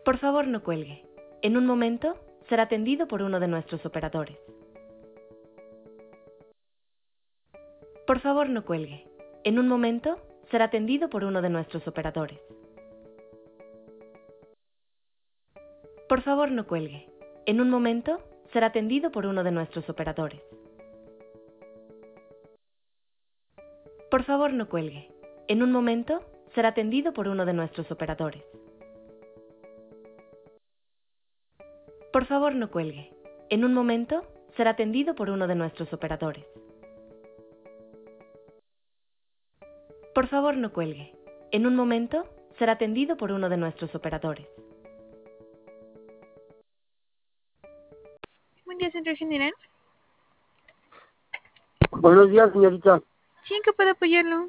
Por favor, no cuelgue. En un momento será atendido por uno de nuestros operadores. Por favor, no cuelgue. En un momento será atendido por uno de nuestros operadores. Por favor, no cuelgue. En un momento será atendido por uno de nuestros operadores. Por favor, no cuelgue. En un momento será atendido por uno de nuestros operadores. Por favor, no cuelgue. En un momento será atendido por uno de nuestros operadores. Por favor, no cuelgue. En un momento será atendido por uno de nuestros operadores. Buen día, Centro General. Buenos días, señorita. Sí, ¿en qué puedo apoyarlo?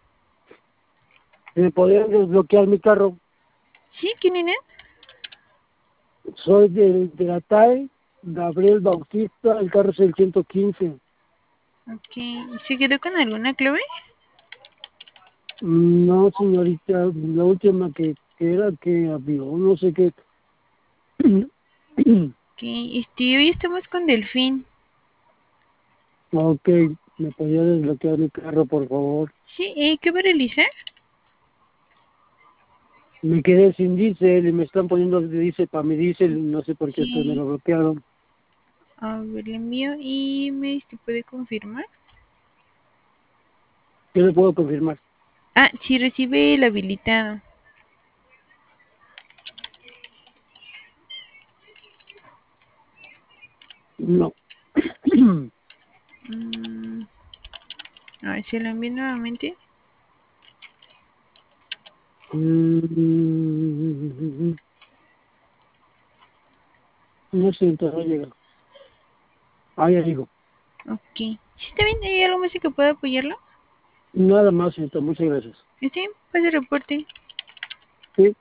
¿Me podría desbloquear mi carro? Sí, ¿quién es? Soy de la TAE, Gabriel Bautista, el carro es el 115. Ok, ¿se quedó con alguna clave? No, señorita, la última que era que había, no sé qué. Ok, hoy estamos con Delfín. Ok, ¿me podría desbloquear mi carro, por favor? Sí, ¿qué va a realizar? Me quedé sin diésel y me están poniendo diésel para mi diésel y no sé por qué me Sí, lo bloquearon. a ver, le envío y ¿se puede confirmar? ¿Qué le puedo confirmar? Ah, sí, recibe el habilitado. No. Mm, a ver, se lo envío nuevamente. No sé, no llega. Ah, ya digo. Ok, sí, está bien, ¿hay algo más en que pueda apoyarlo? Nada más, señorita, muchas gracias. Sí, pase reporte. Sí.